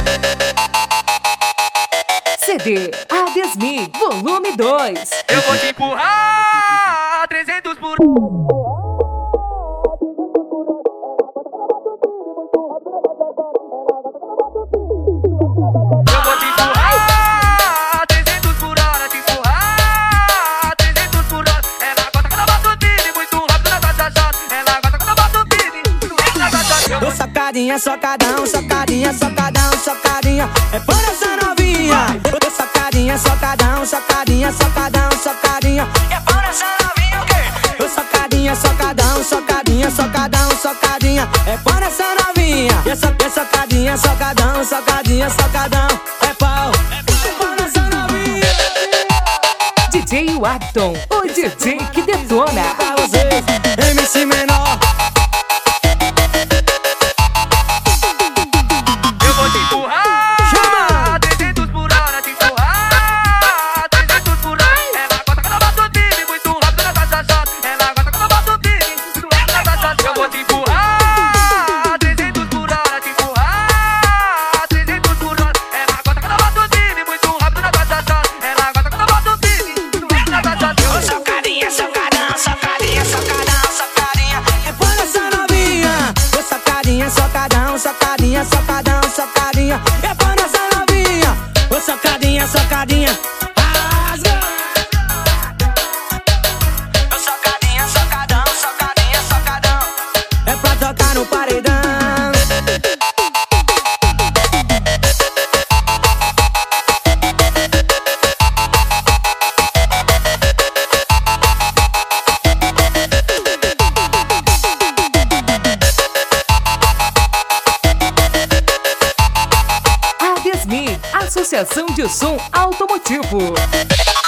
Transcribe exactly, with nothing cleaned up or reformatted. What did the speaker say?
C D Adesmi, volume dois. Eu vou te empurrar trezentos por hora. Eu vou te empurrar trezentos por hora, te empurrar trezentos por hora. Ela gosta quando eu boto o beat muito rápido na bachachada. Ela gosta quando eu boto o beat muito rápido na bachachada. Ô socadinha, socadão, socadinha, socadão, socadinha. É por essa novinha. Ô socadinha, socadão, socadinha, socadão, socadinha. É por essa novinha o quê? Ô socadinha, socadão, socadinha, socadão, socadinha. É por essa novinha. E essa, e socadinha, socadão, socadinha, socadão. É pau, é por essa novinha. D J Wagton, o D J que detona. Pra vocês, M C Menor. Eu vou te empurrar trezentos por hora, te empurrar trezentos por hora. Ela gosta quando eu boto o beat muito rápido na bachachada. Ela gosta quando eu boto o beat muito rápido na bachachada. Eu vou te empurrar trezentos por hora, te empurrar trezentos por hora. Ela gosta quando eu boto o beat muito rápido na bachachada. Ela gosta quando eu boto o beat muito rápido na bachachada. Ô socadinha, socadão, socadinha, socadão, socadinha. É por essa novinha. Ô socadinha, socadão, socadinha, socadão, socadinha. É por essa novinha. Ô socadinha, socadinha. Rasga. Ô socadinha, socadão, socadinha, socadão. É pra tocar no paredão. Adesmi, Associação de Som Automotivo.